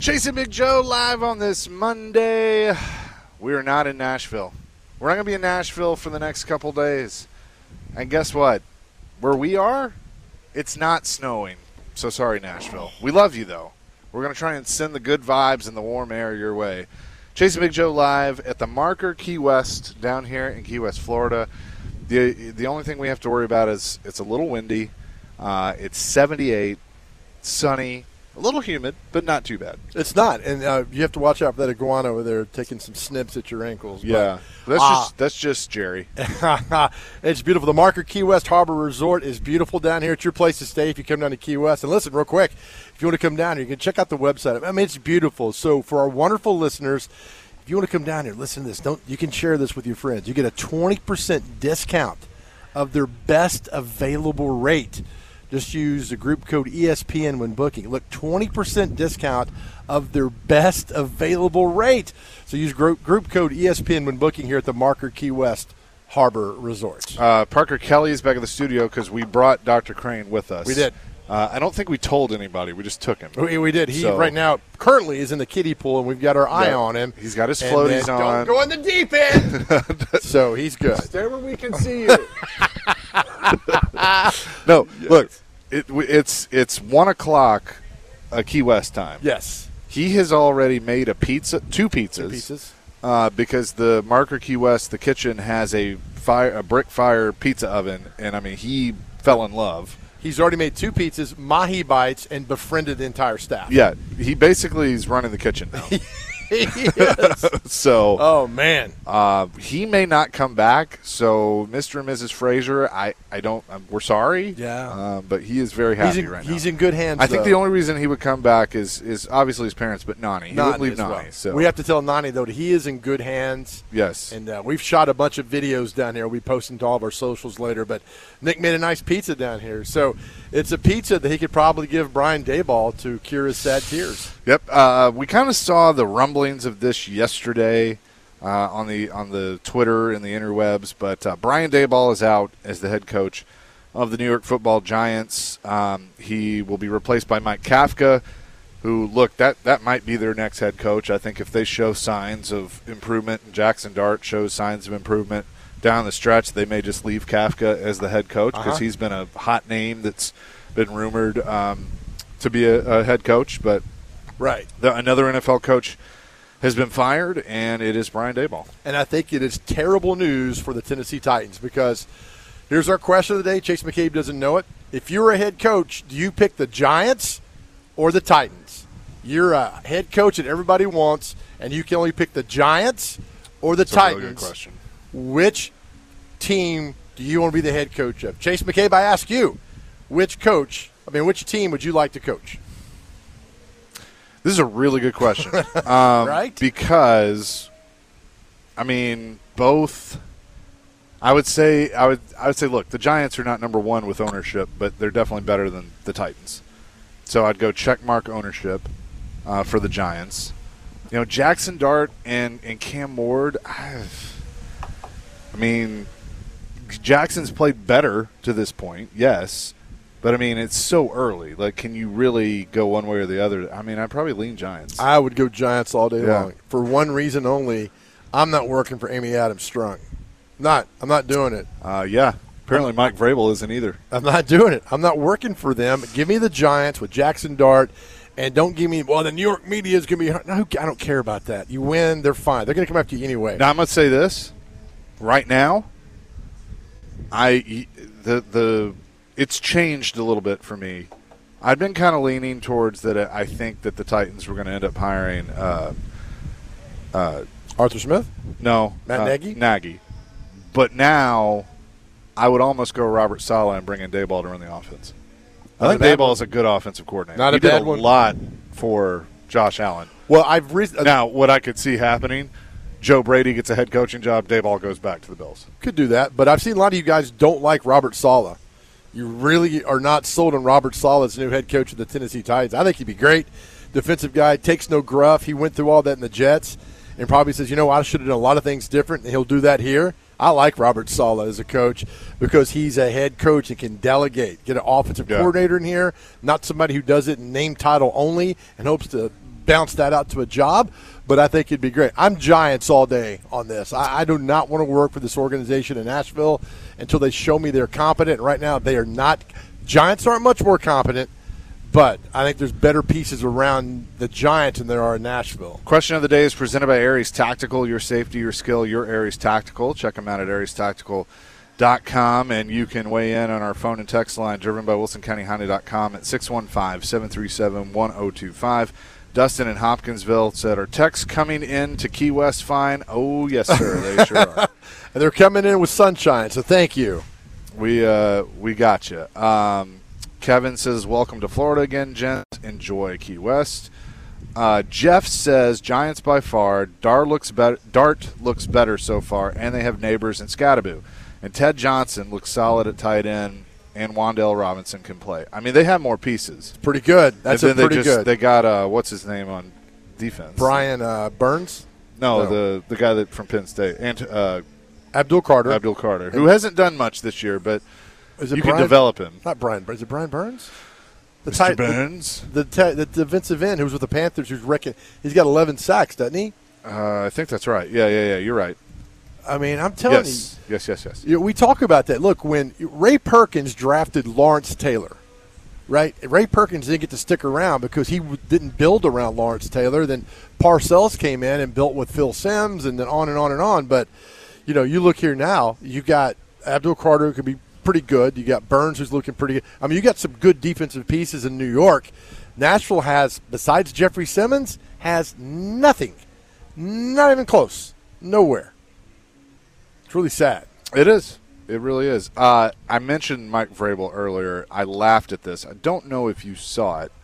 Chasing Big Joe live on this Monday. We are not in Nashville. We're not going to be in Nashville for the next couple days. And guess what? Where we are, it's not snowing. So sorry, Nashville. We love you, though. We're going to try and send the good vibes and the warm air your way. Chasing Big Joe live at the Marker Key West down here in Key West, Florida. The only thing we have to worry about is it's a little windy. It's 78, sunny. A little humid, but not too bad. It's not, and you have to watch out for that iguana over there taking some snips at your ankles. Yeah, that's just Jerry. It's beautiful. The Marker Key West Harbor Resort is beautiful down here. It's your place to stay if you come down to Key West. And listen, real quick, if you want to come down here, you can check out the website. I mean, it's beautiful. So for our wonderful listeners, if you want to come down here, listen to this. You can share this with your friends. You get a 20% discount of their best available rate. Just use the group code ESPN when booking. Look, 20% discount of their best available rate. So use group code ESPN when booking here at the Marker Key West Harbor Resort. Parker Kelly is back in the studio because we brought Dr. Crane with us. We did. I don't think we told anybody. We just took him. We did. He right now currently is in the kiddie pool, and we've got our eye on him. He's got his floaties on. Don't go in the deep end. So he's good. Stay where we can see you. No, yes. Look, it's 1 o'clock Key West time. Yes. He has already made two pizzas. Because the Marker Key West, the kitchen has a brick fire pizza oven, and I mean he fell in love. He's already made 2 pizzas, mahi bites, and befriended the entire staff. Yeah, he basically is running the kitchen now. Yes. So, oh man, he may not come back. So, Mr. and Mrs. Frazier, we're sorry. Yeah, but he is very happy right now. He's in good hands. I think the only reason he would come back is obviously his parents, but Nani. He wouldn't leave Nani. Well. So we have to tell Nani though that he is in good hands. Yes, and we've shot a bunch of videos down here. We post them to all of our socials later. But Nick made a nice pizza down here, so it's a pizza that he could probably give Brian Daboll to cure his sad tears. Yep, we kind of saw the rumblings of this yesterday on the Twitter and the interwebs, but Brian Daboll is out as the head coach of the New York Football Giants. He will be replaced by Mike Kafka, who, look, that might be their next head coach. I think if they show signs of improvement and Jackson Dart shows signs of improvement down the stretch, they may just leave Kafka as the head coach because he's been a hot name that's been rumored to be a head coach, but right. Another NFL coach has been fired, and it is Brian Daboll. And I think it is terrible news for the Tennessee Titans because here's our question of the day. Chase McCabe doesn't know it. If you're a head coach, do you pick the Giants or the Titans? You're a head coach that everybody wants, and you can only pick the Giants or the Titans. Really good question. Which team do you want to be the head coach of? Chase McCabe, I ask you, which team would you like to coach? This is a really good question. Right? Because, I mean, both – I would say, look, the Giants are not number one with ownership, but they're definitely better than the Titans. So I'd go checkmark ownership for the Giants. You know, Jackson Dart and Cam Ward, I mean, Jackson's played better to this point, yes. But, I mean, it's so early. Like, can you really go one way or the other? I mean, I'd probably lean Giants. I would go Giants all day long. For one reason only, I'm not working for Amy Adams Strunk. I'm not doing it. Yeah. Apparently Mike Vrabel isn't either. I'm not doing it. I'm not working for them. Give me the Giants with Jackson Dart, and don't give me, the New York media is going to be – no, I don't care about that. You win, they're fine. They're going to come after you anyway. Now, I'm going to say this. Right now, it's changed a little bit for me. I've been kind of leaning towards that. I think that the Titans were going to end up hiring Arthur Smith? No. Matt Nagy? Nagy. But now I would almost go Robert Saleh and bring in Daboll to run the offense. I think Daboll is a good offensive coordinator. Not a bad one. He did a lot for Josh Allen. Well, now, what I could see happening, Joe Brady gets a head coaching job, Daboll goes back to the Bills. Could do that, but I've seen a lot of you guys don't like Robert Saleh. You really are not sold on Robert Saleh as the new head coach of the Tennessee Titans. I think he'd be great. Defensive guy, takes no gruff. He went through all that in the Jets and probably says, I should have done a lot of things different, and he'll do that here. I like Robert Saleh as a coach because he's a head coach and can delegate. Get an offensive coordinator in here, not somebody who does it in name title only and hopes to bounce that out to a job, but I think it'd be great. I'm Giants all day on this. I do not want to work for this organization in Nashville until they show me they're competent. Right now, they are not. Giants aren't much more competent, but I think there's better pieces around the Giants than there are in Nashville. Question of the day is presented by Aries Tactical. Your safety, your skill, your Aries Tactical. Check them out at ariestactical.com, and you can weigh in on our phone and text line driven by WilsonCountyHonda.com at 615-737-1025. Dustin in Hopkinsville said, are texts coming in to Key West fine? Oh, yes, sir. They sure are. And they're coming in with sunshine, so thank you. We got you. Kevin says, welcome to Florida again, gents. Enjoy Key West. Jeff says, Giants by far. Dart looks better so far, and they have neighbors in Scattaboo. And Ted Johnson looks solid at tight end, and Wan'Dale Robinson can play. I mean, they have more pieces. Pretty good. That's pretty good. They got, what's his name on defense? Brian Burns? No, the guy that from Penn State. And Abdul Carter, who hasn't done much this year, but you can develop him. Not Brian Burns. Is it Brian Burns? Mr. Burns? The defensive end who was with the Panthers, who's wrecking. He's got 11 sacks, doesn't he? I think that's right. Yeah. You're right. I mean, I'm telling you. Yes. We talk about that. Look, when Ray Perkins drafted Lawrence Taylor, right? Ray Perkins didn't get to stick around because he didn't build around Lawrence Taylor. Then Parcells came in and built with Phil Simms, and then on and on and on. But you look here now, you got Abdul Carter, who could be pretty good. You got Burns, who's looking pretty good. I mean, you got some good defensive pieces in New York. Nashville has, besides Jeffrey Simmons, has nothing. Not even close. Nowhere. It's really sad. It is. It really is. I mentioned Mike Vrabel earlier. I laughed at this. I don't know if you saw it.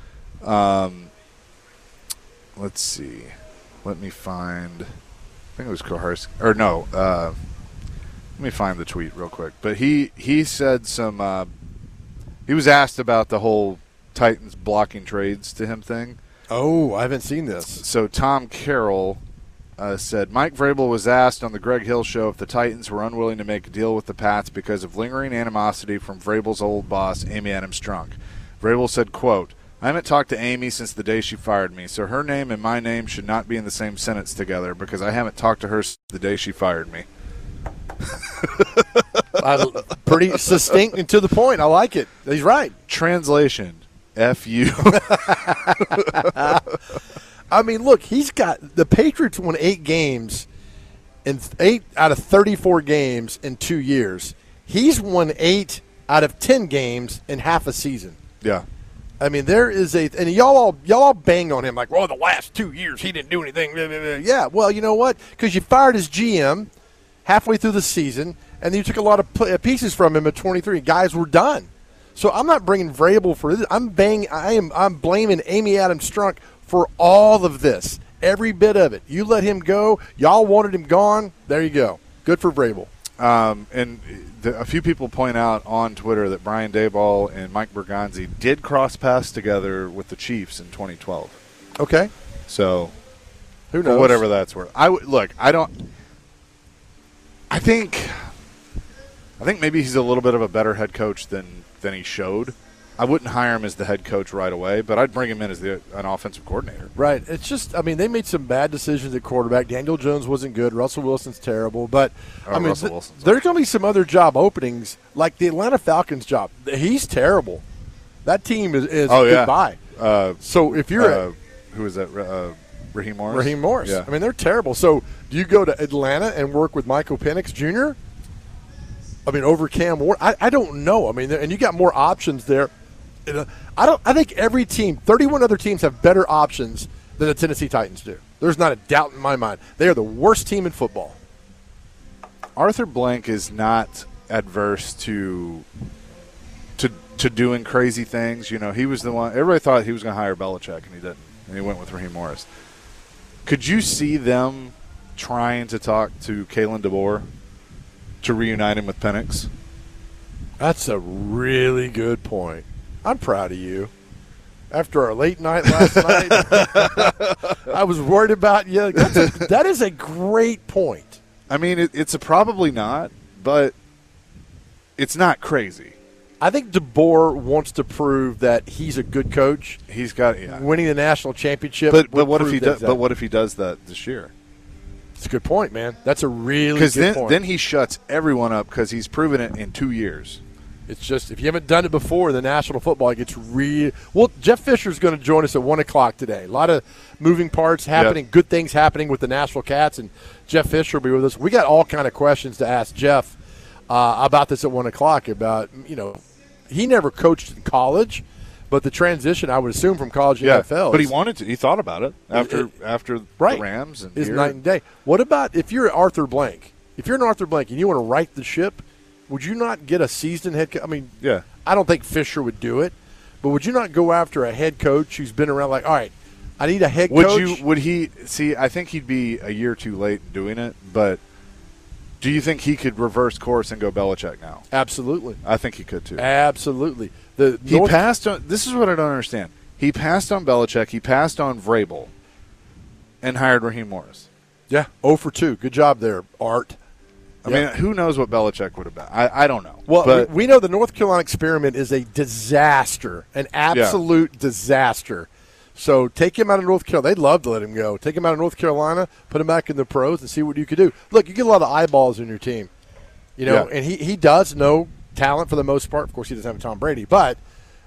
Let's see. Let me find. I think it was Koharski. Or no. Let me find the tweet real quick. But he said some. He was asked about the whole Titans blocking trades to him thing. Oh, I haven't seen this. So Tom Carroll said Mike Vrabel was asked on the Greg Hill show if the Titans were unwilling to make a deal with the Pats because of lingering animosity from Vrabel's old boss, Amy Adams Strunk. Vrabel said, quote, I haven't talked to Amy since the day she fired me, so her name and my name should not be in the same sentence together because I haven't talked to her since the day she fired me. Pretty succinct and to the point. I like it. He's right. Translation, F you. I mean, look, he's got – the Patriots won 8 games in 8 out of 34 games in 2 years. He's won 8 out of 10 games in half a season. Yeah. I mean, there is a – and y'all all bang on him like, well, the last 2 years he didn't do anything. Yeah, well, you know what? Because you fired his GM halfway through the season, and then you took a lot of pieces from him at 23. Guys were done. So I'm not bringing Vrabel for this. I'm blaming Amy Adams Strunk for all of this, every bit of it. You let him go. Y'all wanted him gone. There you go. Good for Vrabel. And a few people point out on Twitter that Brian Daboll and Mike Bergonzi did cross paths together with the Chiefs in 2012. Okay. So who knows? Whatever that's worth. I think maybe he's a little bit of a better head coach than he showed. I wouldn't hire him as the head coach right away, but I'd bring him in as an offensive coordinator. Right. It's just, I mean, they made some bad decisions at quarterback. Daniel Jones wasn't good. Russell Wilson's terrible. But, there's going to be some other job openings, like the Atlanta Falcons job. He's terrible. That team is goodbye. So if you're who is that? Raheem Morris? Raheem Morris. Yeah. I mean, they're terrible. So do you go to Atlanta and work with Michael Penix Jr.? I mean, over Cam Ward? I don't know. I mean, and you got more options there. I think every team, 31 other teams, have better options than the Tennessee Titans do. There's not a doubt in my mind. They are the worst team in football. Arthur Blank is not adverse to doing crazy things. You know, he was the one. Everybody thought he was going to hire Belichick, and he didn't. And he went with Raheem Morris. Could you see them trying to talk to Kalen DeBoer to reunite him with Penix? That's a really good point. I'm proud of you. After our late night last night, I was worried about you. That is a great point. I mean, it's probably not, but it's not crazy. I think DeBoer wants to prove that he's a good coach. He's got winning the national championship. But what if he does? But what if he does that this year? It's a good point, man. That's a really good point. Because then he shuts everyone up because he's proven it in 2 years. It's just if you haven't done it before in the National Football, it gets real. Well, Jeff Fisher's going to join us at 1 o'clock today. A lot of moving parts happening, good things happening with the Nashville Cats, and Jeff Fisher will be with us. We got all kind of questions to ask Jeff about this at 1 o'clock. About he never coached in college, but the transition I would assume from college to NFL. But he wanted to. He thought about it after the Rams and is night and day. What about if you're Arthur Blank? If you're an Arthur Blank and you want to right the ship, would you not get a seasoned head coach? I mean, I don't think Fisher would do it, but would you not go after a head coach who's been around? Like, all right, I need a head coach. Would he see? I think he'd be a year too late in doing it. But do you think he could reverse course and go Belichick now? Absolutely, I think he could too. Absolutely. He passed on. This is what I don't understand. He passed on Belichick. He passed on Vrabel, and hired Raheem Morris. Yeah, 0 for 2. Good job there, Art. I mean, who knows what Belichick would have been? I don't know. Well, but we know the North Carolina experiment is a disaster, an absolute disaster. So take him out of North Carolina. They'd love to let him go. Take him out of North Carolina, put him back in the pros, and see what you could do. Look, you get a lot of eyeballs in your team, and he does know talent for the most part. Of course, he doesn't have Tom Brady, but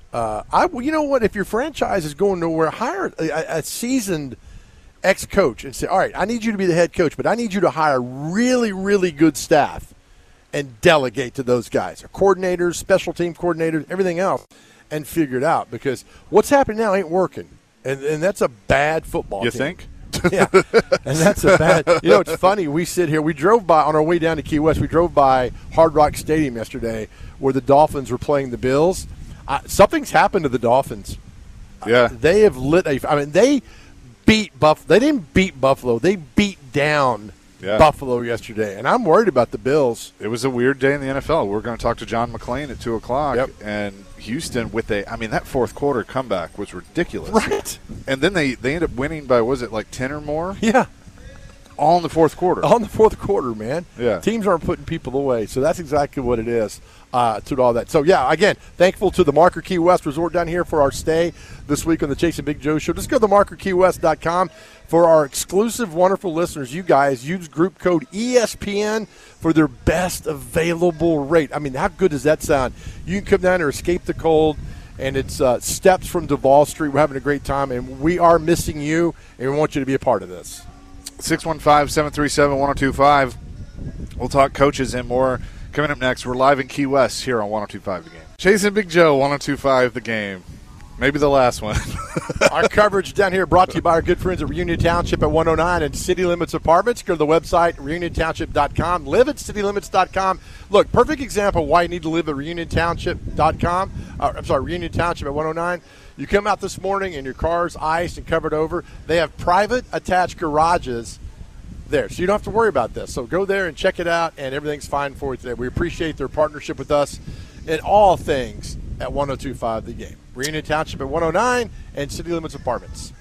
you know what? If your franchise is going nowhere, hire a seasoned ex-coach and say, all right, I need you to be the head coach, but I need you to hire really, really good staff and delegate to those guys, coordinators, special team coordinators, everything else, and figure it out because what's happening now ain't working, and that's a bad football team. You think? Yeah, and that's a bad – it's funny. We sit here. We drove by – on our way down to Key West, we drove by Hard Rock Stadium yesterday where the Dolphins were playing the Bills. Something's happened to the Dolphins. Yeah. They have lit a – I mean, they beat Buffalo. They didn't beat Buffalo. They beat down Buffalo yesterday, and I'm worried about the Bills. It was a weird day in the NFL. We're going to talk to John McClain at 2 o'clock, and Houston with that fourth quarter comeback was ridiculous. Right. And then they ended up winning by, was it like 10 or more? Yeah. All in the fourth quarter. All in the fourth quarter, man. Yeah. Teams aren't putting people away, so that's exactly what it is to all that. So, again, thankful to the Marker Key West Resort down here for our stay this week on the Chase and Big Joe Show. Just go to themarkerkeywest.com for our exclusive, wonderful listeners. You guys use group code ESPN for their best available rate. I mean, how good does that sound? You can come down here, escape the cold, and it's steps from Duval Street. We're having a great time, and we are missing you, and we want you to be a part of this. 615-737-1025. We'll talk coaches and more. Coming up next, we're live in Key West here on 102.5 The Game. Chase and Big Joe, 102.5 The Game. Maybe the last one. Our coverage down here brought to you by our good friends at Reunion Township at 109 and City Limits Apartments. Go to the website, reuniontownship.com. Live at citylimits.com. Look, perfect example of why you need to live at reuniontownship.com. Reunion Township at 109. You come out this morning and your car's iced and covered over. They have private attached garages there, so you don't have to worry about this. So go there and check it out, and everything's fine for you today. We appreciate their partnership with us in all things at 102.5 The Game. Reunion Township at 109 and City Limits Apartments.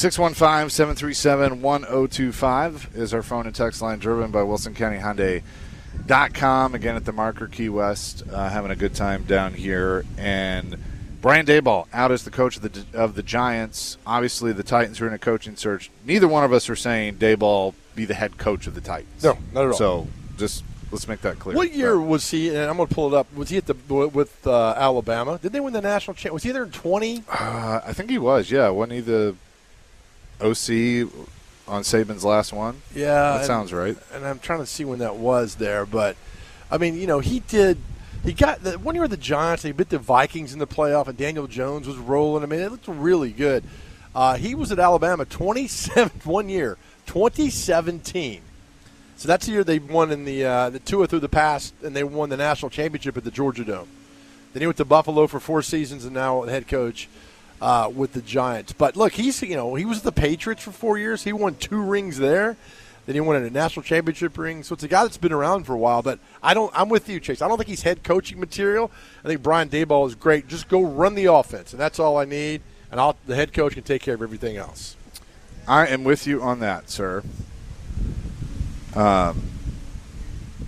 615-737-1025 is our phone and text line, driven by WilsonCountyHyundai.com. Again, at the Marker Key West, having a good time down here. And Brian Daboll out as the coach of the Giants. Obviously, the Titans are in a coaching search. Neither one of us are saying Daboll be the head coach of the Titans. No, not at all. So just let's make that clear. What year was he? And I'm going to pull it up. Was he with Alabama? Did they win the national championship? Was he there in 20? I think he was. Yeah, wasn't he the OC on Saban's last one? Yeah, that sounds right. And I'm trying to see when that was there, but I mean, he did. He got the 1 year with the Giants. He beat the Vikings in the playoff, and Daniel Jones was rolling. I mean, it looked really good. He was at Alabama 1 year, 2017. So that's the year they won in the Tua through the pass, and they won the national championship at the Georgia Dome. Then he went to Buffalo for 4 seasons, and now the head coach with the Giants. But look, he was at the Patriots for 4 years. He won 2 rings there. Then he won a national championship ring. So it's a guy that's been around for a while. But I'm with you, Chase. I don't think he's head coaching material. I think Brian Daboll is great. Just go run the offense, and that's all I need. And the head coach can take care of everything else. I am with you on that, sir.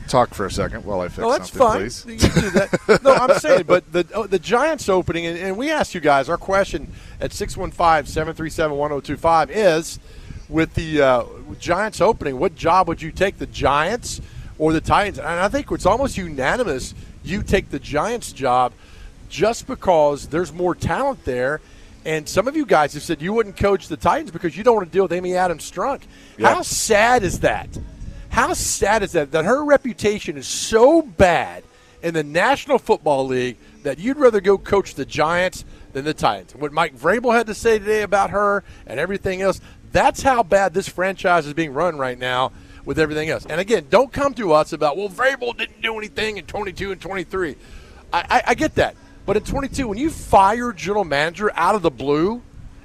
talk for a second while I fix No, that's something, fine. please. You can do that. No, I'm saying, but the Giants opening, and we asked you guys, our question at 615-737-1025 is, with the Giants opening, what job would you take, the Giants or the Titans? And I think it's almost unanimous you take the Giants job just because there's more talent there. And some of you guys have said you wouldn't coach the Titans because you don't want to deal with Amy Adams-Strunk. Yeah. How sad is that? How sad is that her reputation is so bad in the National Football League that you'd rather go coach the Giants than the Titans? What Mike Vrabel had to say today about her and everything else, that's how bad this franchise is being run right now with everything else. And, again, don't come to us about, well, Vrabel didn't do anything in 22 and 23. I get that. But in 22, when you fire general manager out of the blue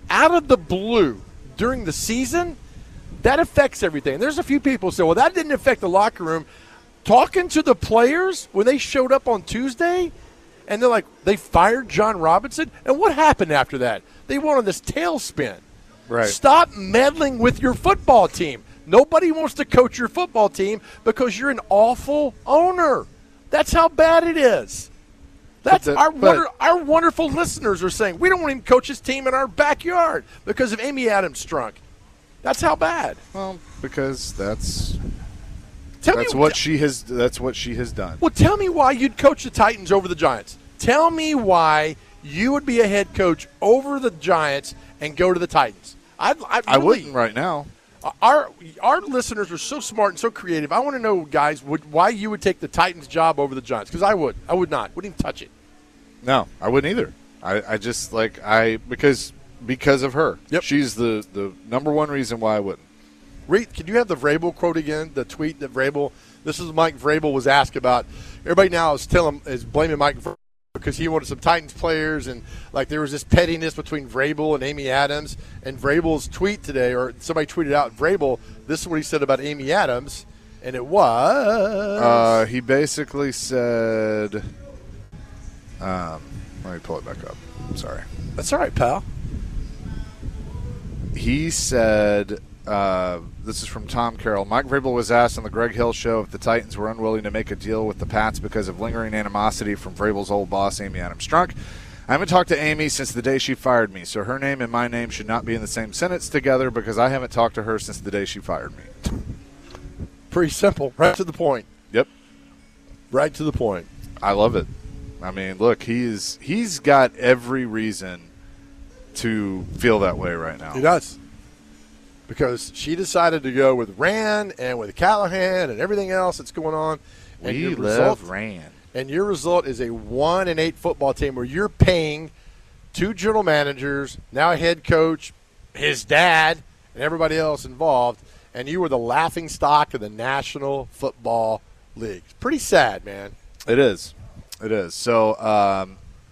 during the season, that affects everything. There's a few people who say, well, that didn't affect the locker room. Talking to the players when they showed up on Tuesday, and they're like, they fired John Robinson, and what happened after that? They went on this tailspin. Right. Stop meddling with your football team. Nobody wants to coach your football team because you're an awful owner. That's how bad it is. That's our wonderful listeners are saying, we don't want him to coach his team in our backyard because of Amy Adams-Strunk. That's how bad. Well, because that's Tell what she has done. Well, tell me why you'd coach the Titans over the Giants. Tell me why you would be a head coach over the Giants and go to the Titans. I wouldn't right now. Our listeners are so smart and so creative. I want to know, guys, why you would take the Titans job over the Giants. Because I would. I would not. Wouldn't even touch it. No, I wouldn't either. I just because of her. Yep. She's the number one reason why I wouldn't. Reed, can you have the Vrabel quote again? The tweet that Vrabel. This is Mike Vrabel was asked about. Everybody now is blaming Mike Vrabel because he wanted some Titans players, and like there was this pettiness between Vrabel and Amy Adams. And Vrabel's tweet today, or somebody tweeted out Vrabel. This is what he said about Amy Adams, and it was. He basically said. Let me pull it back up. I'm sorry. That's all right, pal. He said, this is from Tom Carroll. Mike Vrabel was asked on the Greg Hill Show if the Titans were unwilling to make a deal with the Pats because of lingering animosity from Vrabel's old boss, Amy Adams-Strunk. I haven't talked to Amy since the day she fired me, so her name and my name should not be in the same sentence together because I haven't talked to her since the day she fired me. Pretty simple. Right to the point. Yep. Right to the point. I love it. I mean, look, he's got every reason to feel that way right now. He does. Because she decided to go with Rand and with Callahan and everything else that's going on. And We love Rand. And your result is a 1-8 football team where you're paying 2 general managers, now a head coach, his dad, and everybody else involved, and you were the laughing stock of the National Football League. It's pretty sad, man. It is. It is. So,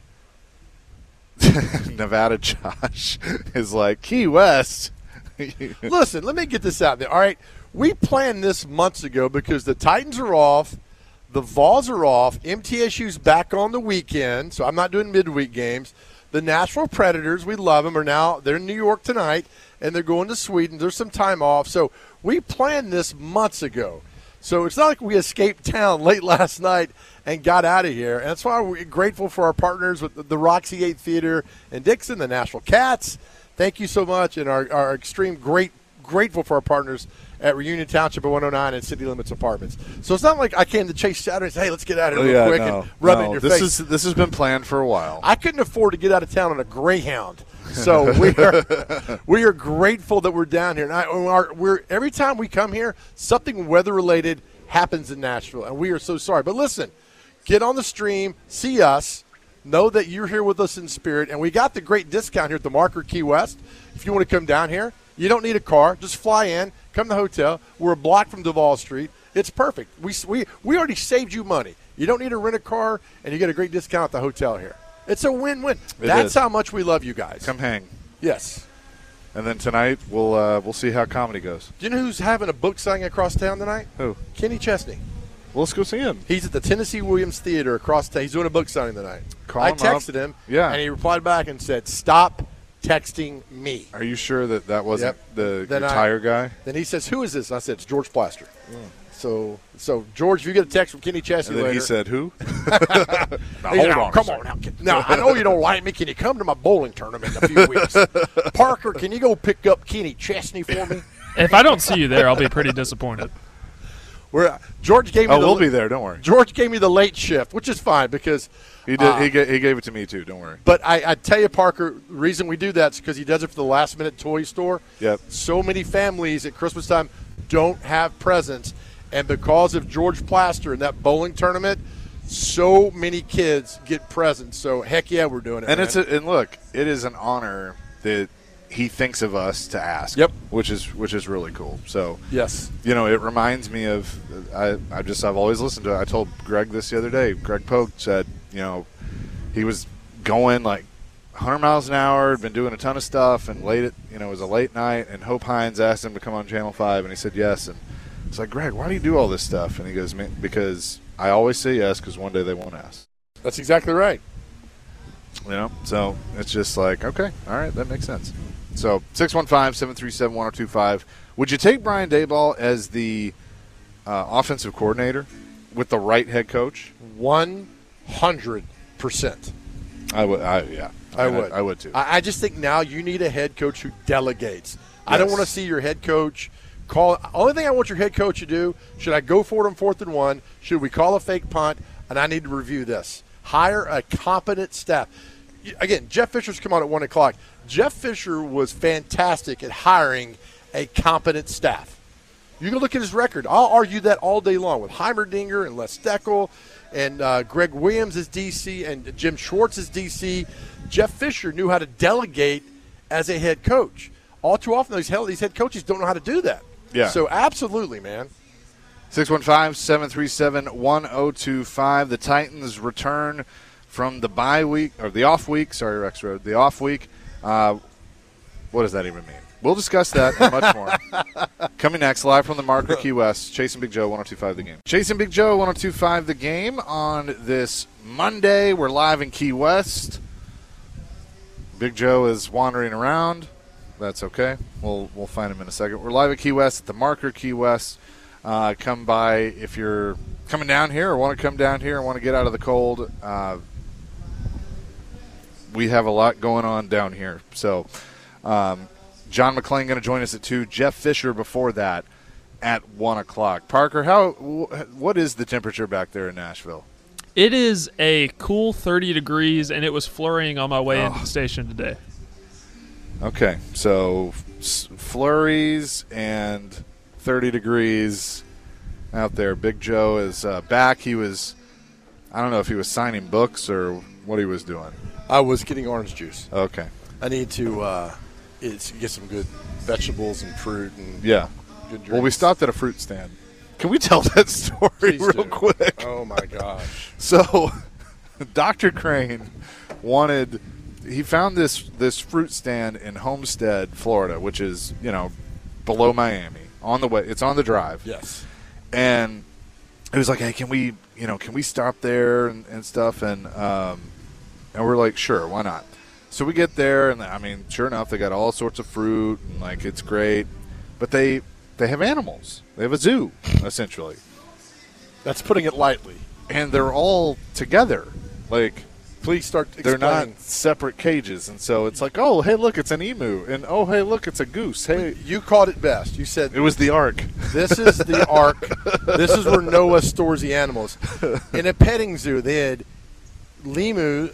Nevada Josh is like, Key West. Listen, let me get this out there. All right, we planned this months ago because the Titans are off, the Vols are off, MTSU's back on the weekend, so I'm not doing midweek games. The Nashville Predators, we love them, they're in New York tonight, and they're going to Sweden. There's some time off. So we planned this months ago. So it's not like we escaped town late last night and got out of here. And that's why we're grateful for our partners with the Roxy 8 Theater in Dixon, the Nashville Cats. Thank you so much, and our extreme grateful for our partners at Reunion Township at 109 and City Limits Apartments. So it's not like I came to Chase Saturday and say, hey, let's get out of here real quick and rub it in your face. This has been planned for a while. I couldn't afford to get out of town on a Greyhound. So we are grateful that we're down here. And every time we come here, something weather-related happens in Nashville, and we are so sorry. But listen, get on the stream, see us, know that you're here with us in spirit, and we got the great discount here at the Marker Key West. If you want to come down here, you don't need a car. Just fly in, come to the hotel. We're a block from Duval Street. It's perfect. We already saved you money. You don't need to rent a car, and you get a great discount at the hotel here. It's a win-win. That's how much we love you guys. Come hang. Yes. And then tonight we'll see how comedy goes. Do you know who's having a book signing across town tonight? Who? Kenny Chesney. Well, let's go see him. He's at the Tennessee Williams Theater across town. He's doing a book signing tonight. I texted him, yeah, and he replied back and said, "Stop texting me." Are you sure that wasn't Yep. your tire guy? Then he says, "Who is this?" And I said, "It's George Plaster." So George, if you get a text from Kenny Chesney And then later, he said, "Who?" Come on now. Now I know you don't like me. Can you come to my bowling tournament in a few weeks? Parker, can you go pick up Kenny Chesney for me? If I don't see you there, I'll be pretty disappointed. George gave me. We'll be there. Don't worry. George gave me the late shift, which is fine because He did. He gave it to me too. Don't worry. But I tell you, Parker, the reason we do that is because he does it for the last-minute toy store. Yep. So many families at Christmas time don't have presents, and because of George Plaster and that bowling tournament, so many kids get presents. So heck yeah, we're doing it. And man. and look, it is an honor that he thinks of us to ask. Yep. Which is really cool. So yes. it reminds me of I've always listened to it. I told Greg this the other day. Greg Pogue said, he was going like 100 miles an hour, had been doing a ton of stuff, and it was a late night, and Hope Hines asked him to come on Channel 5, and he said yes. And it's like, Greg, why do you do all this stuff? And he goes, man, because I always say yes because one day they won't ask. That's exactly right. So it's just like, okay, all right, that makes sense. So 615-737-1025. Would you take Brian Daboll as the offensive coordinator with the right head coach? 100%. I would. Yeah, I would. I would too. I just think now you need a head coach who delegates. I don't want to see your head coach call. Only thing I want your head coach to do, should I go for it on 4th and 1? Should we call a fake punt? And I need to review this. Hire a competent staff. Again, Jeff Fisher's come on at 1 o'clock. Jeff Fisher was fantastic at hiring a competent staff. You can look at his record. I'll argue that all day long with Heimerdinger and Les Steckel and Greg Williams as DC and Jim Schwartz as DC. Jeff Fisher knew how to delegate as a head coach. All too often, these head coaches don't know how to do that. Yeah. So absolutely, man. 615-737-1025. The Titans return from the bye week, or the off week. Sorry, Rex Road. The off week. What does that even mean? We'll discuss that and much more. Coming next, live from the Marker Key West, Chase and Big Joe, 102.5 The Game. Chase and Big Joe, 102.5 The Game on this Monday. We're live in Key West. Big Joe is wandering around. That's okay. We'll find him in a second. We're live at Key West at the Marker Key West. Come by if you're coming down here or want to come down here and want to get out of the cold. We have a lot going on down here. So John McClain going to join us at 2. Jeff Fisher before that at 1 o'clock. Parker, what is the temperature back there in Nashville? It is a cool 30 degrees, and it was flurrying on my way into the station today. Okay, so flurries and 30 degrees out there. Big Joe is back. He was, I don't know if he was signing books or what he was doing. I was getting orange juice. Okay. I need to get some good vegetables and fruit and good drinks. Well, we stopped at a fruit stand. Can we tell that story real quick? Oh, my gosh. So Dr. Crane he found this fruit stand in Homestead, Florida, which is, below Miami. It's on the drive. Yes. And it was like, hey, can we stop there and stuff? And we're like, sure, why not? So we get there, and sure enough, they got all sorts of fruit, and it's great. But they have animals. They have a zoo, essentially. That's putting it lightly. And they're all together. Please start explaining. They're not separate cages. And so it's like, oh, hey, look, it's an emu. And, oh, hey, look, it's a goose. Hey, you called it best. You said it was the Ark. This is the Ark. This is where Noah stores the animals. In a petting zoo, they had emus,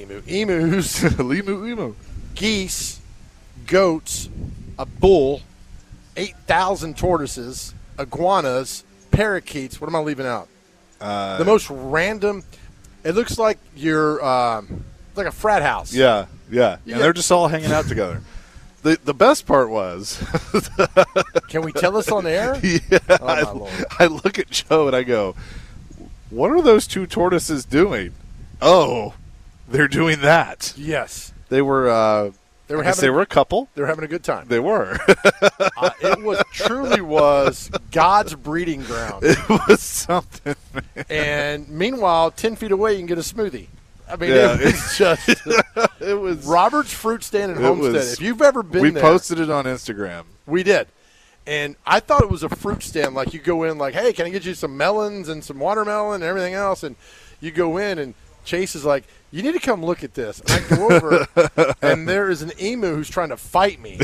emu, geese, goats, a bull, 8,000 tortoises, iguanas, parakeets. What am I leaving out? The most random. It looks like you're like a frat house. Yeah. And they're just all hanging out together. The best part was. Can we tell this on air? Yeah. Oh, my Lord. I look at Joe and I go, what are those two tortoises doing? Oh, they're doing that. Yes. They were. They were a couple. They were having a good time. They were. It truly was God's breeding ground. It was something, man. And meanwhile, 10 feet away, you can get a smoothie. It was just. It was Robert's Fruit Stand in Homestead. If you've ever been there. We posted it on Instagram. We did. And I thought it was a fruit stand. Like you go in like, hey, can I get you some melons and some watermelon and everything else? And you go in and Chase is like, you need to come look at this. And I go over, and there is an emu who's trying to fight me.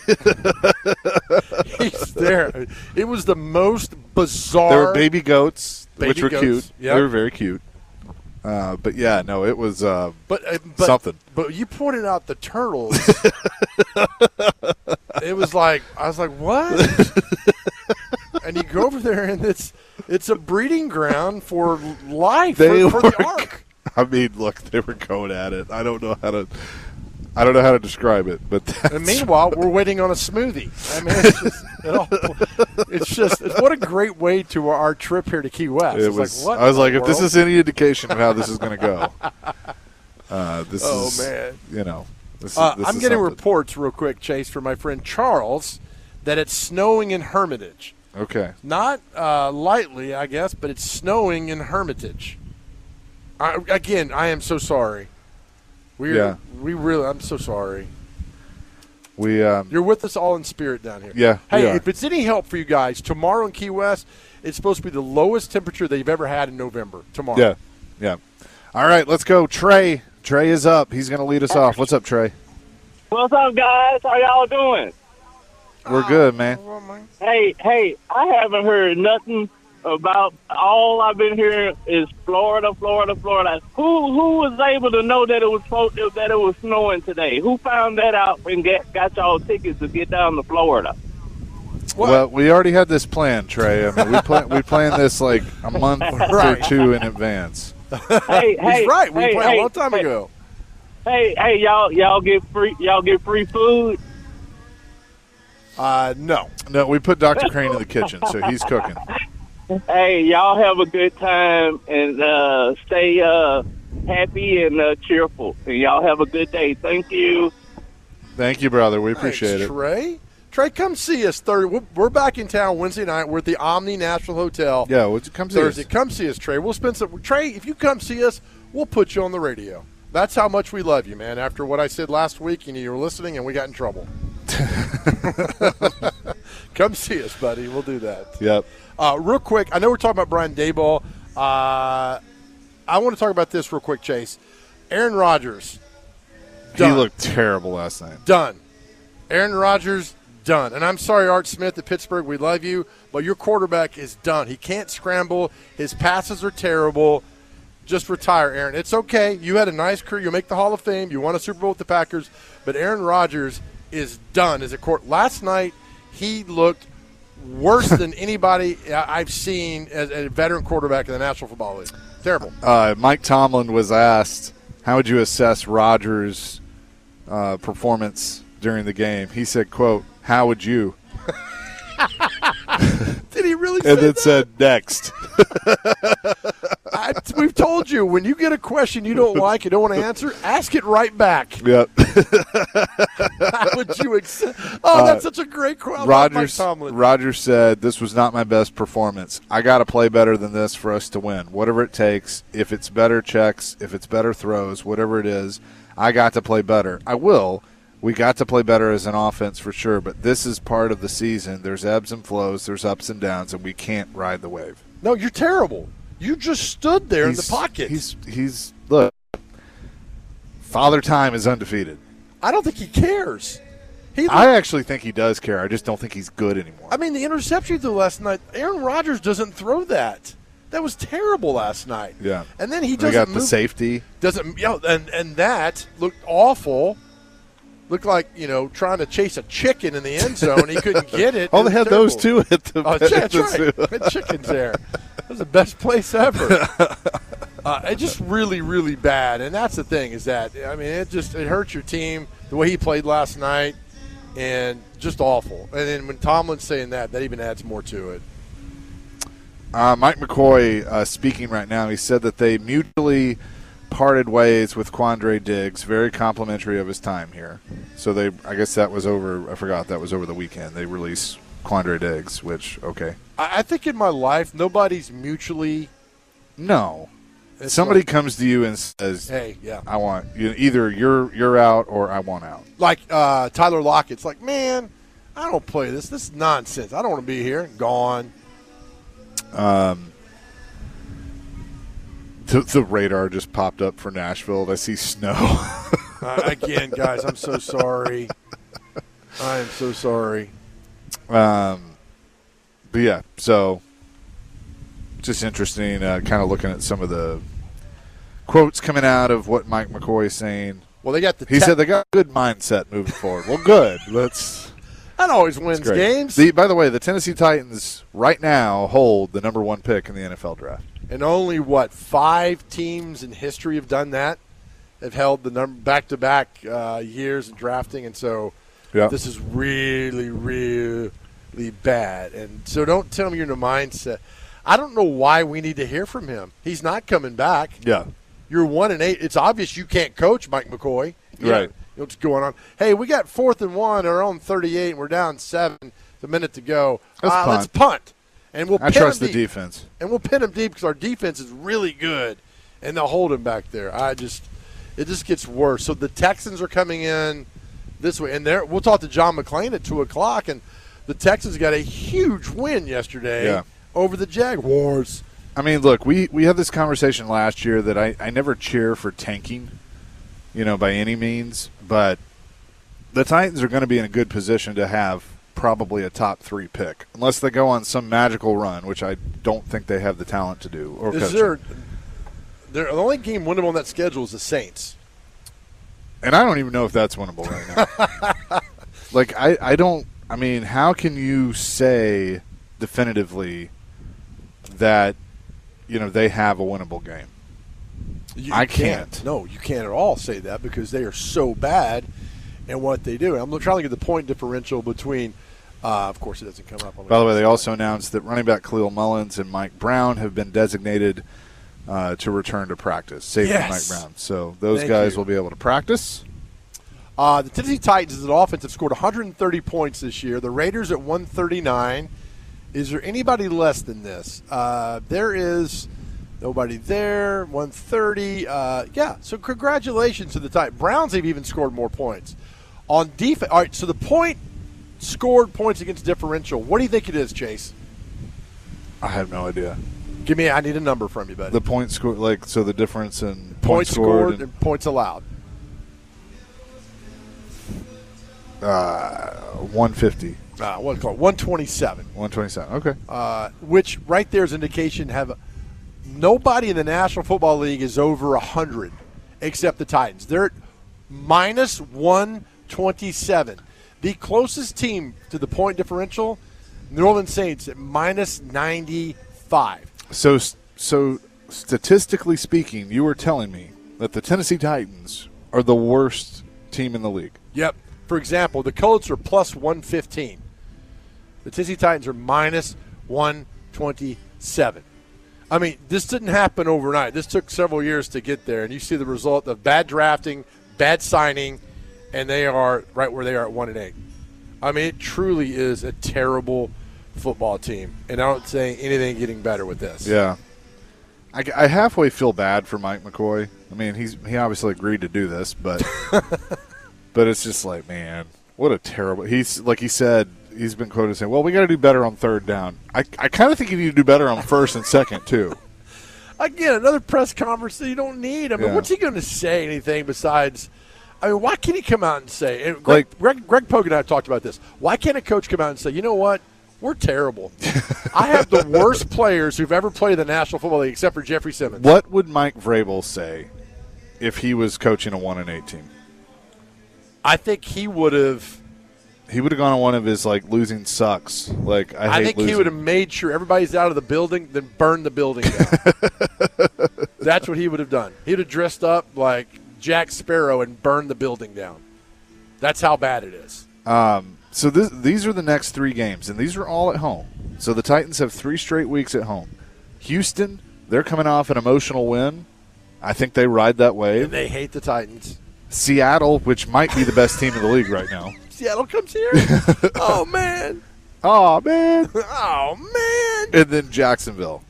He's there. It was the most bizarre. There were baby goats, which were goats, cute. yep. They were very cute. But yeah, no, it was but something. But you pointed out the turtles. It was like, I was like, what? And you go over there, and it's a breeding ground for life, for the ark. I mean, look, they were going at it. I don't know how to describe it, but and meanwhile, we're waiting on a smoothie. I mean, it's what a great way to our trip here to Key West. It was. Like, what I was like, in if the this is any indication of how this is going to go, this is. Man, this I'm is getting something. reports real quick, Chase, from my friend Charles, that it's snowing in Hermitage. Okay. Not lightly, I guess, but it's snowing in Hermitage. I am so sorry. I'm so sorry. You're with us all in spirit down here. Yeah. Hey, if it's any help for you guys, tomorrow in Key West, it's supposed to be the lowest temperature they've ever had in November. Tomorrow. Yeah. All right, let's go. Trey is up. He's going to lead us off. What's up, Trey? What's up, guys? How y'all doing? We're good, man. Hey, I haven't heard nothing about. All I've been hearing is Florida. Who was able to know that it was snowing today? Who found that out and got y'all tickets to get down to Florida? What? Well, we already had this planned, Trey. I mean, we planned this like a month or two in advance. Hey, He's right. We planned a long time ago. Hey, y'all get free food. No. No, we put Dr. Crane in the kitchen, so he's cooking. Hey, y'all have a good time and stay happy and cheerful. And y'all have a good day. Thank you. Thank you, brother. We appreciate Thanks, Trey, come see us Thursday. We're back in town Wednesday night. We're at the Omni Nashville Hotel. Yeah, come see Thursday. us. Come see us, Trey. We'll spend some. Trey, if you come see us, we'll put you on the radio. That's how much we love you, man. After what I said last week, you were listening, and we got in trouble. Come see us, buddy. We'll do that. Yep. Real quick, I know we're talking about Brian Daboll. I want to talk about this real quick, Chase. Aaron Rodgers. Done. He looked terrible last night. Done. Aaron Rodgers, done. And I'm sorry, Art Smith at Pittsburgh, we love you, but your quarterback is done. He can't scramble. His passes are terrible. Just retire, Aaron. It's okay. You had a nice career. You'll make the Hall of Fame. You won a Super Bowl with the Packers. But Aaron Rodgers is done as a last night, he looked worse than anybody I've seen as a veteran quarterback in the National Football League. Terrible. Mike Tomlin was asked, how would you assess Rodgers' performance during the game? He said, quote, how would you? Did he really say And then that? said, next. We've told you, when you get a question you don't like, you don't want to answer, ask it right back. Yep. How would you accept? Oh, that's such a great quote. Mike Tomlin. Rodgers said, this was not my best performance. I got to play better than this for us to win. Whatever it takes, if it's better checks, if it's better throws, whatever it is, I got to play better. I will. We got to play better as an offense for sure, but this is part of the season. There's ebbs and flows, there's ups and downs, and we can't ride the wave. No, you're terrible. You just stood there in the pocket. He's look. Father Time is undefeated. I don't think he cares. I actually think he does care. I just don't think he's good anymore. I mean, the interception he threw last night, Aaron Rodgers doesn't throw that. That was terrible last night. Yeah. And then he They doesn't got move. the safety. And that looked awful. Looked like, trying to chase a chicken in the end zone. He couldn't get it. Oh, they had those two at the that's right. The chicken's there. That was the best place ever. It's just really, really bad. And that's the thing is that, I mean, it hurts your team the way he played last night and just awful. And then when Tomlin's saying that even adds more to it. Mike McCoy speaking right now, he said that they mutually parted ways with Quandre Diggs, very complimentary of his time here. So I guess that was over, I forgot, that was over the weekend. They released Quandre Diggs, which, okay. I think in my life, nobody's mutually. No. Somebody comes to you and says, hey, yeah, I want, either you're out or I want out. Like Tyler Lockett's like, man, I don't play this. This is nonsense. I don't want to be here. Gone. The radar just popped up for Nashville. I see snow. Again, guys, I'm so sorry. I am so sorry. But yeah, so just interesting, kind of looking at some of the quotes coming out of what Mike McCoy is saying. Well, they got the. He said they got a good mindset moving forward. Well, good. That always wins games. By the way, the Tennessee Titans right now hold the number 1 pick in the NFL draft. And only, 5 teams in history have done that? Have held the number back-to-back years in drafting, and so this is really, really bad. And so don't tell me you're in a mindset. I don't know why we need to hear from him. He's not coming back. Yeah. You're 1-8. It's obvious you can't coach Mike McCoy. Right. What's going on? Hey, we got 4th and 1, our own 38, and we're down 7. It's a minute to go. Let's punt. And we'll I trust the defense. And we'll pin him deep because our defense is really good, and they'll hold him back there. It just gets worse. So the Texans are coming in this way, and we'll talk to John McClain at 2:00, and the Texans got a huge win yesterday over the Jaguars. I mean, look, we had this conversation last year that I never cheer for tanking, by any means, but the Titans are going to be in a good position to have probably a top 3 pick, unless they go on some magical run, which I don't think they have the talent to do. Or the only game winnable on that schedule is the Saints. And I don't even know if that's winnable right now. I mean, how can you say definitively that, they have a winnable game? I can't. No, you can't at all say that because they are so bad in what they do. I'm trying to get the point differential between of course, it doesn't come up. By the way, they also announced that running back Khalil Mullins and Mike Brown have been designated to return to practice. Safety Mike Brown. So those guys will be able to practice. The Tennessee Titans as an offense have scored 130 points this year. The Raiders at 139. Is there anybody less than this? There is nobody there. 130. So congratulations to the Titans. Browns have even scored more points. On defense, all right, so the scored points against differential. What do you think it is, Chase? I have no idea. I need a number from you, buddy. The point score, so the difference in points scored and points allowed. 150. What do you call it? 127. 127. Okay. Which right there is indication nobody in the National Football League is over 100 except the Titans. They're at minus 127. The closest team to the point differential, New Orleans Saints at minus 95. So statistically speaking, you were telling me that the Tennessee Titans are the worst team in the league. Yep. For example, the Colts are plus 115. The Tennessee Titans are minus 127. I mean, this didn't happen overnight. This took several years to get there, and you see the result of bad drafting, bad signing, and they are right where they are at 1-8. I mean, it truly is a terrible football team, and I don't say anything getting better with this. Yeah. I halfway feel bad for Mike McCoy. I mean, he obviously agreed to do this, but but it's just like, man, what a terrible – he's like he said, he's been quoted saying, well, we got to do better on 3rd down. I kind of think you need to do better on 1st and 2nd too. Again, another press conference that you don't need. I mean, what's he going to say anything besides – I mean, why can't he come out and say – Greg Pogue and I talked about this. Why can't a coach come out and say, you know what? We're terrible. I have the worst players who've ever played in the National Football League except for Jeffrey Simmons. What would Mike Vrabel say if he was coaching a 1-8 team? I think he would have – He would have gone on one of his, losing sucks. I think he would have made sure everybody's out of the building, then burned the building down. That's what he would have done. He would have dressed up like Jack Sparrow and burned the building down. That's how bad it is. So these are the next 3 games, and these are all at home. So the Titans have 3 straight weeks at home. Houston, they're coming off an emotional win. I think they ride that wave. And they hate the Titans. Seattle, which might be the best team in the league right now. Seattle comes here? Oh, man. Oh, man. Oh, man. And then Jacksonville.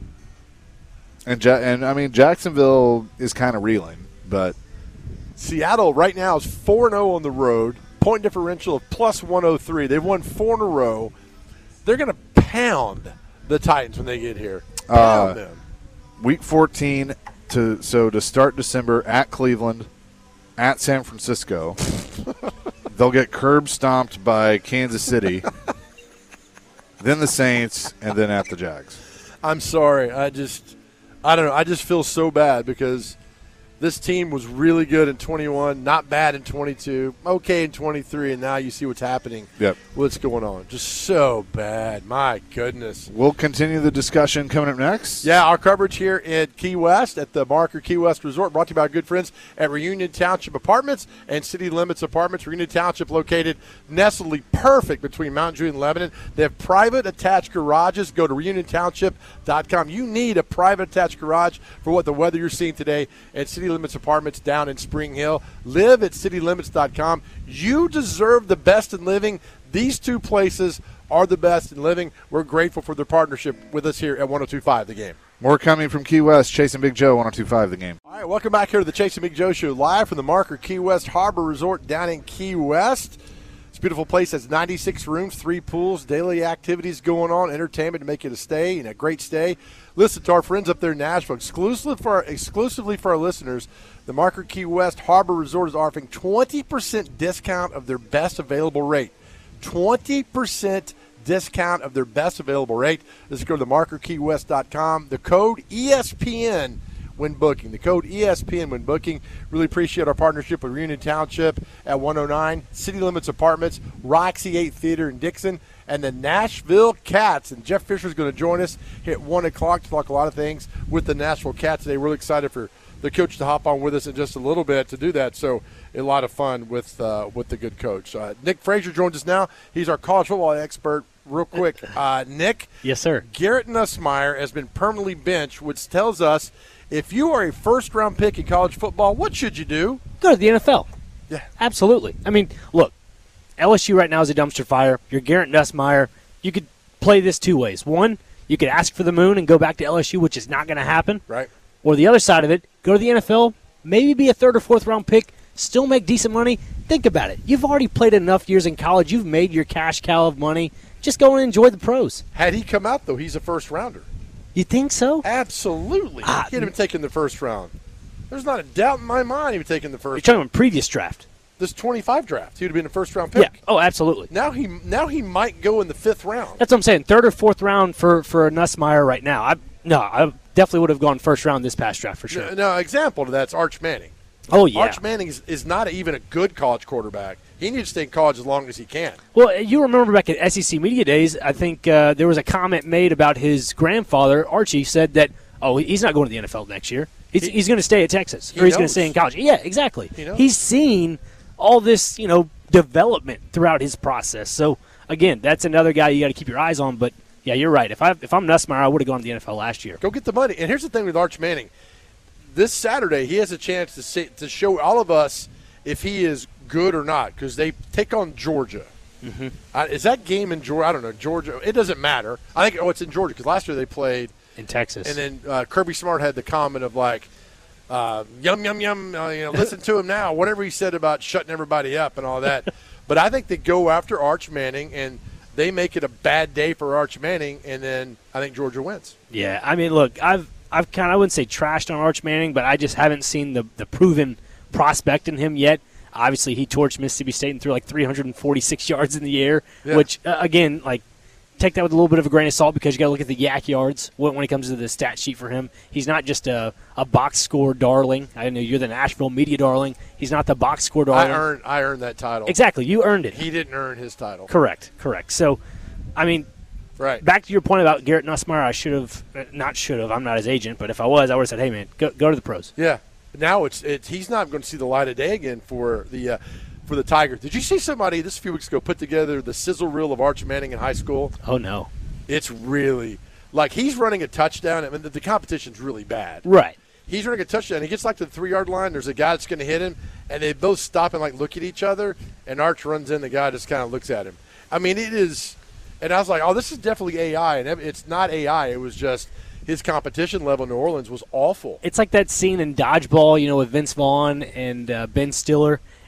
And I mean, Jacksonville is kind of reeling, but Seattle right now is 4-0 on the road, point differential of plus 103. They've won 4 in a row. They're going to pound the Titans when they get here. Pound them. Week 14 to start December at Cleveland, at San Francisco. They'll get curb stomped by Kansas City, then the Saints, and then at the Jags. I'm sorry. I don't know. I just feel so bad because this team was really good in 21, not bad in 22, okay in 23, and now you see what's happening. Yep. What's going on. Just so bad. My goodness. We'll continue the discussion coming up next. Yeah, our coverage here at Key West at the Marker Key West Resort brought to you by our good friends at Reunion Township Apartments and City Limits Apartments. Reunion Township located nestledly perfect between Mount Juliet and Lebanon. They have private attached garages. Go to reuniontownship.com. You need a private attached garage for what the weather you're seeing today at City Limits Apartments down in Spring Hill. Live at citylimits.com. You deserve the best in living. These two places are the best in living. We're grateful for their partnership with us here at 102.5 The Game. More coming from Key West. Chasing Big Joe, 102.5 The Game. All right, welcome back here to the Chasing Big Joe Show, live from the Marker Key West Harbor Resort down in Key West. It's a beautiful place. Has 96 rooms, 3 pools, daily activities going on, entertainment to make it a stay and a great stay. Listen to our friends up there in Nashville. Exclusively for our listeners, the Marker Key West Harbor Resort is offering 20% discount of their best available rate. 20% discount of their best available rate. Just go to themarkerkeywest.com. The code ESPN when booking. The code ESPN when booking. Really appreciate our partnership with Reunion Township at 109, City Limits Apartments, Roxy 8 Theater in Dixon, and the Nashville Cats. And Jeff Fisher is going to join us here at 1 o'clock to talk a lot of things with the Nashville Cats today. Really excited for the coach to hop on with us in just a little bit to do that. So a lot of fun with the good coach. Nick Frazier joins us now. He's our college football expert. Real quick, Nick. Yes, sir. Garrett Nussmeier has been permanently benched, which tells us if you are a first-round pick in college football, what should you do? Go to the NFL. Yeah. Absolutely. I mean, look, LSU right now is a dumpster fire. You're Garrett Nussmeier. You could play this 2 ways. One, you could ask for the moon and go back to LSU, which is not going to happen. Right. Or the other side of it, go to the NFL, maybe be a 3rd or 4th round pick, still make decent money. Think about it. You've already played enough years in college. You've made your cash cow of money. Just go and enjoy the pros. Had he come out, though, he's a first-rounder. You think so? Absolutely. He'd have been taken the first round. There's not a doubt in my mind he would have taken the first You're talking about previous draft. This 25 draft. He would have been a first-round pick. Yeah. Oh, absolutely. Now he might go in the 5th round. That's what I'm saying. 3rd or 4th round for Nussmeier right now. I definitely would have gone first round this past draft for sure. Now, example to that's Arch Manning. Oh, yeah. Arch Manning is not even a good college quarterback. He needs to stay in college as long as he can. Well, you remember back at SEC Media Days, I think there was a comment made about his grandfather, Archie, said that, he's not going to the NFL next year. He's going to stay at Texas, or he's going to stay in college. Yeah, exactly. He's seen all this, development throughout his process. So, again, that's another guy you got to keep your eyes on. But, yeah, you're right. If I'm Nussmeier, I would have gone to the NFL last year. Go get the money. And here's the thing with Arch Manning. This Saturday, he has a chance to show all of us if he is good or not, because they take on Georgia. Mm-hmm. Is that game in Georgia? I don't know. Georgia. It doesn't matter. I think it's in Georgia because last year they played in Texas. And then Kirby Smart had the comment of like, yum, yum, yum, listen to him now, whatever he said about shutting everybody up and all that. But I think they go after Arch Manning, and they make it a bad day for Arch Manning, and then I think Georgia wins. Yeah, I mean, look, I've kind of, I wouldn't say trashed on Arch Manning, but I just haven't seen the proven prospect in him yet. Obviously, he torched Mississippi State and threw like 346 yards in the air, which, again, like, take that with a little bit of a grain of salt because you got to look at the yak yards when it comes to the stat sheet for him. He's not just a box score darling. I know you're the Nashville media darling. He's not the box score darling. I earned that title. Exactly. You earned it. He didn't earn his title. Correct. So, I mean, right. Back to your point about Garrett Nussmeier, I'm not his agent, but if I was, I would have said, hey, man, go to the pros. Yeah. Now he's not going to see the light of day again for the Tigers. Did you see somebody this a few weeks ago put together the sizzle reel of Arch Manning in high school? Oh, no. It's really like he's running a touchdown. I mean, the competition's really bad. Right. He's running a touchdown. He gets like to the 3-yard line. There's a guy that's going to hit him, and they both stop and like look at each other. And Arch runs in. The guy just kind of looks at him. I mean, it is. And I was like, oh, this is definitely AI. And it's not AI. It was just his competition level in New Orleans was awful. It's like that scene in Dodgeball, with Vince Vaughn and Ben Stiller.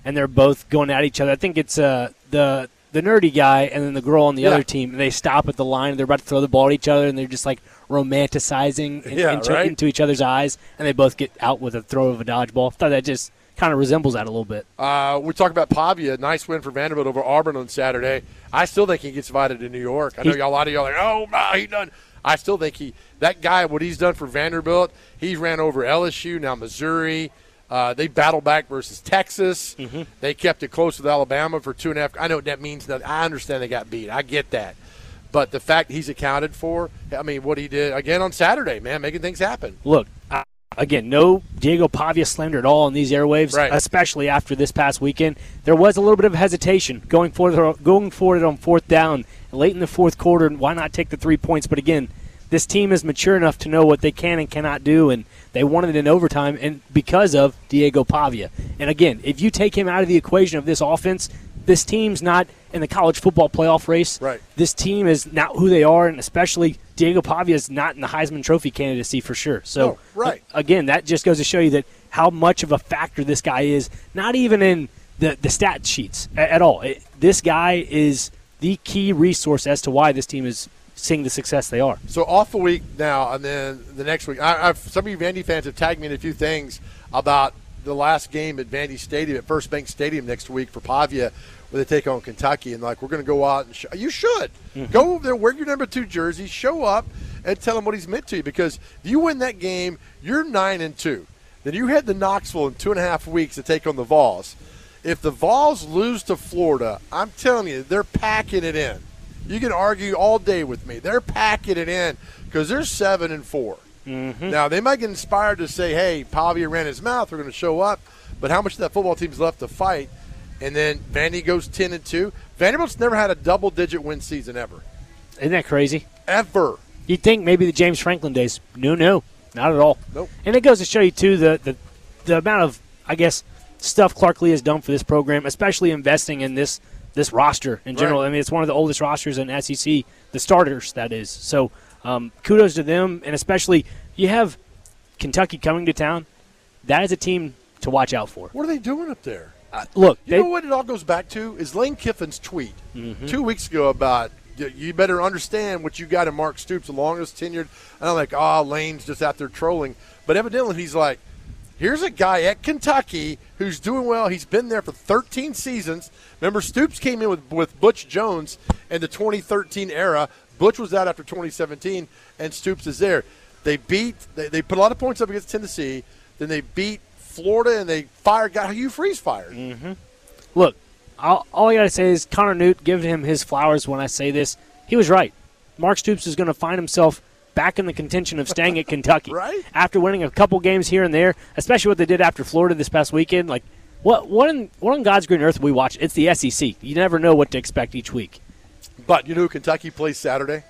and they're both going at each other. I think it's the nerdy guy and then the girl on the other team. And they stop at the line, and they're about to throw the ball at each other, and they're just like romanticizing into each other's eyes, and they both get out with a throw of a dodgeball. I thought that just kind of resembles that a little bit. We talk about Pavia, nice win for Vanderbilt over Auburn on Saturday. I still think he gets invited to New York. I know a lot of y'all are like, oh, no, he done. I still think that guy, what he's done for Vanderbilt, he ran over LSU, now Missouri. They battled back versus Texas. Mm-hmm. They kept it close with Alabama for 2.5. I know what that means. I understand they got beat. I get that. But the fact he's accounted for, I mean, what he did, again, on Saturday, man, making things happen. Look, again, no Diego Pavia slander at all on these airwaves, especially after this past weekend. There was a little bit of hesitation going forward on fourth down late in the fourth quarter, and why not take the 3 points? But again, this team is mature enough to know what they can and cannot do, and they won it in overtime and because of Diego Pavia. And again, if you take him out of the equation of this offense, this team's not in the college football playoff race. Right. This team is not who they are, and especially Diego Pavia is not in the Heisman Trophy candidacy for sure. So, again, that just goes to show you that how much of a factor this guy is, not even in the stat sheets at all. This guy is the key resource as to why this team is seeing the success they are. So off a week now, and then the next week, some of you Vandy fans have tagged me in a few things about the last game at Vandy Stadium, at First Bank Stadium next week for Pavia, where they take on Kentucky. And, like, we're going to go out and you should. Mm-hmm. Go over there, wear your number 2 jersey, show up, and tell him what he's meant to you. Because if you win that game, you're 9-2. Then you head to Knoxville in 2.5 weeks to take on the Vols. If the Vols lose to Florida, I'm telling you, they're packing it in. You can argue all day with me. They're packing it in because they're 7-4. Mm-hmm. Now, they might get inspired to say, hey, Pavia ran his mouth. We're going to show up. But how much of that football team's left to fight? And then Vandy goes 10-2. Vanderbilt's never had a double-digit win season ever. Isn't that crazy? Ever. You'd think maybe the James Franklin days. No, not at all. Nope. And it goes to show you, too, the amount of, I guess, stuff Clark Lee has done for this program, especially investing in this roster in general. Right. I mean, it's one of the oldest rosters in SEC, the starters, that is. So kudos to them, and especially you have Kentucky coming to town. That is a team to watch out for. What are they doing up there? Look, you know what it all goes back to is Lane Kiffin's tweet 2 weeks ago about you better understand what you got in Mark Stoops, the longest tenured. And I'm like, Lane's just out there trolling. But evidently he's like, here's a guy at Kentucky who's doing well. He's been there for 13 seasons. Remember, Stoops came in with Butch Jones in the 2013 era. Butch was out after 2017, and Stoops is there. They put a lot of points up against Tennessee. Then they beat Florida, and they got Hugh Freeze fired. Mm-hmm. Look, all I got to say is Connor Newt, give him his flowers when I say this. He was right. Mark Stoops is going to find himself back in the contention of staying at Kentucky. Right? After winning a couple games here and there, especially what they did after Florida this past weekend. Like, what on God's green earth we watch? It's the SEC. You never know what to expect each week. But you know who Kentucky plays Saturday?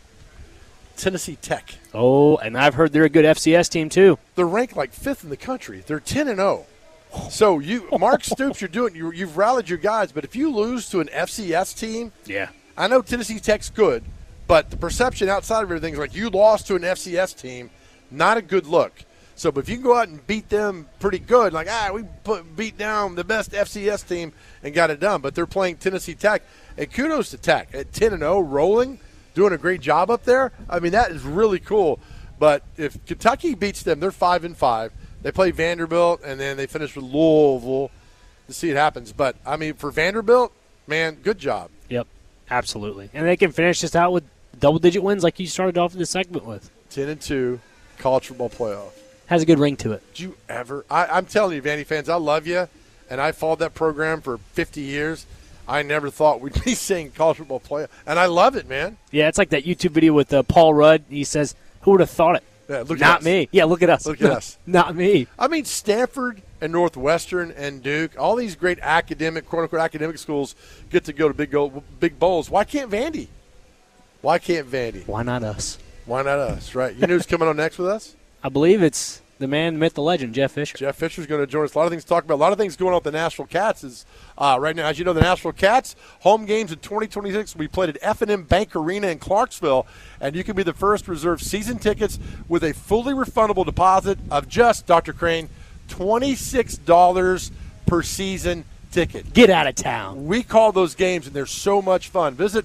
Tennessee Tech. Oh, and I've heard they're a good FCS team too. They're ranked like 5th in the country. They're 10-0. So Mark Stoops, you've rallied your guys, but if you lose to an FCS team, I know Tennessee Tech's good, but the perception outside of everything is like you lost to an FCS team, not a good look. So, but if you can go out and beat them pretty good, like, we beat down the best FCS team and got it done. But they're playing Tennessee Tech. And kudos to Tech at 10-0, rolling, doing a great job up there. I mean, that is really cool. But if Kentucky beats them, they're 5-5. They play Vanderbilt, and then they finish with Louisville to see it happens. But, I mean, for Vanderbilt, man, good job. Yep, absolutely. And they can finish this out with double-digit wins like you started off this segment with. 10-2, college football playoff. Has a good ring to it. Did you ever? I'm telling you, Vandy fans, I love you, and I followed that program for 50 years. I never thought we'd be saying college football playoff, and I love it, man. Yeah, it's like that YouTube video with Paul Rudd. He says, who would have thought it? Yeah, look Not at us. me. Yeah, look at us. Look at us. Not me. I mean, Stanford and Northwestern and Duke, all these great academic, quote-unquote academic schools get to go to big bowls. Why can't Vandy? Why can't Vandy? Why not us? Why not us, right? You know who's coming on next with us? I believe it's the man, the myth, the legend, Jeff Fisher. Jeff Fisher's going to join us. A lot of things to talk about. A lot of things going on with the Nashville Cats is right now. As you know, the Nashville Cats home games in 2026 will be played at F&M Bank Arena in Clarksville, and you can be the first to reserve season tickets with a fully refundable deposit of just, Dr. Crane, $26 per season ticket. Get out of town. We call those games, and they're so much fun. Visit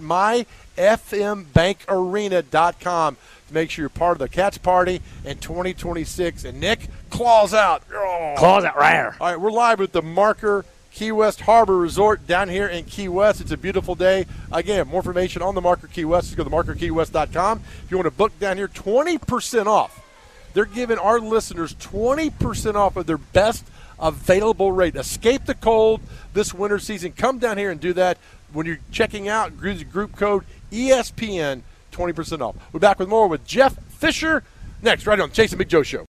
myfmbankarena.com to make sure you're part of the Cats Party in 2026. And Nick, claws out. Oh. Claws out rare. All right, we're live with the Marker Key West Harbor Resort down here in Key West. It's a beautiful day. Again, more information on the Marker Key West. Just go to markerkeywest.com. If you want to book down here, 20% off. They're giving our listeners 20% off of their best available rate. Escape the cold this winter season. Come down here and do that. When you're checking out, use group code ESPN, 20% off. We're back with more with Jeff Fisher next, right on Chase and Big Joe Show.